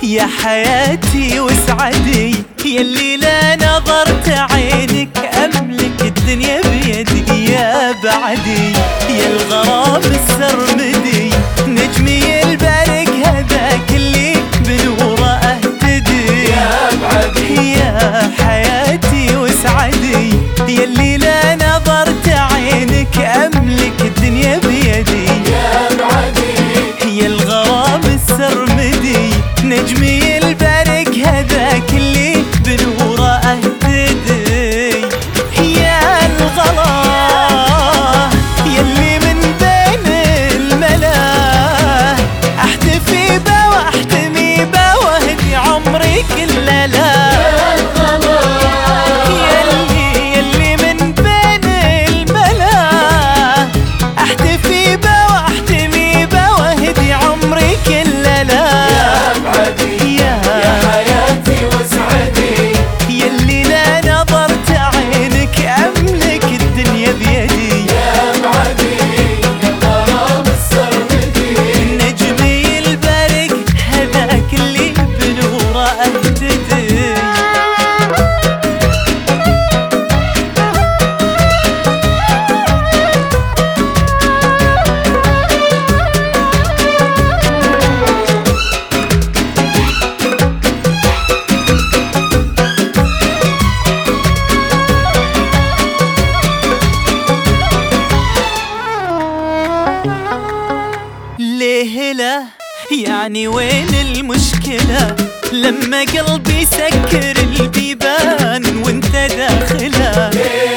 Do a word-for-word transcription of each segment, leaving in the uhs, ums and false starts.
يا حياتي وسعدي، يلي لا نظرت عينك أملك الدنيا بيدي. يا بعدي يا الغرام السرمدي، نجمي البارق هذاك اللي بنوره اهتدي. يا بعدي يا حياتي وسعدي، يلي لا نظرت عينك أملك الدنيا بيدي. يا بعدي يا الغرام السرمدي، نجمي البارق هذاك اللي بنوره اهتدي. يا الغلا يلي من بين الملا، احتفي به واحتمي به واهدي عمري كله لا. يا الغلا يلي يلي من بين الملا، احتفي به واحتمي به واهدي عمري كله لا. يا بعدي يا حياتي وسعدي، يلي لا نظرت عينك أملك الدنيا بيدي. يا بعدي الغرام السرمدي، نجمي البارق هذاك اللي بنوره اهتدي. ليه لا يعني وين المشكلة لما قلبي سكر البيبان وانت داخله؟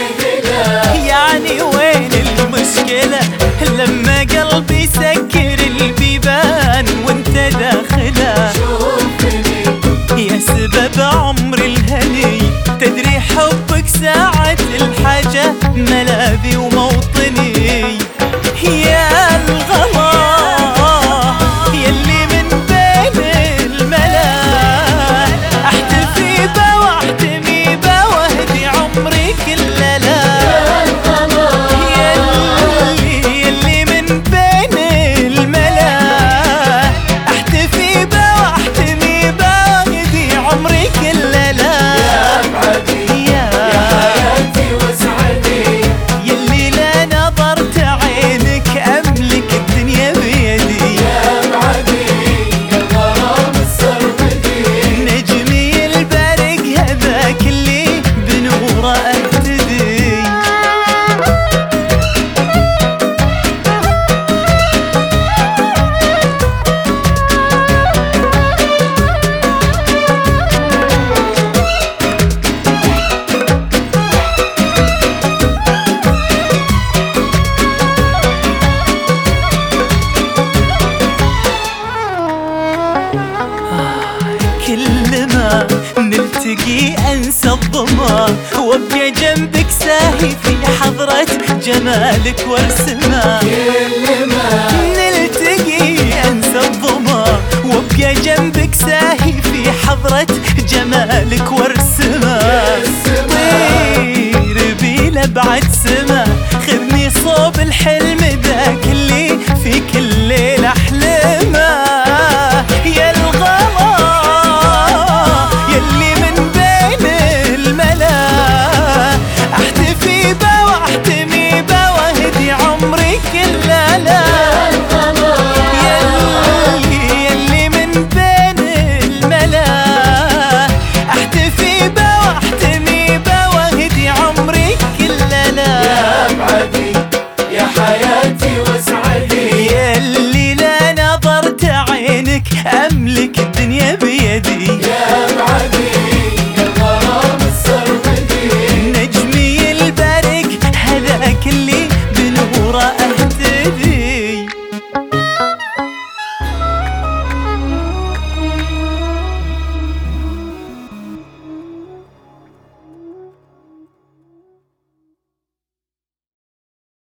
يعني وين المشكلة لما قلبي سكر البيبان وانت داخله؟ شوفني يا سبب عمري الهني، تدري حبك ساعة الحاجة ملاذي وموطني. يا الغلا يلي من بين الملا، احتفي به واحتمي به واهدي عمري كله لا. يا الغلا يلي يلي من بين الملا، احتفي به واحتمي به واهدي عمري كله لا. يا بعدي يا حياتي وسعدي، يلي لا نظرت عينك أملك الدنيا بيدي. يا بعدي الغرام السرمدي، نجمي البارق هذاك اللي بنوره اهتدي. كل ما نلتقي انسى الظما، وابقى جنبك ساهي في حضرة جمالك وارسمه. كل ما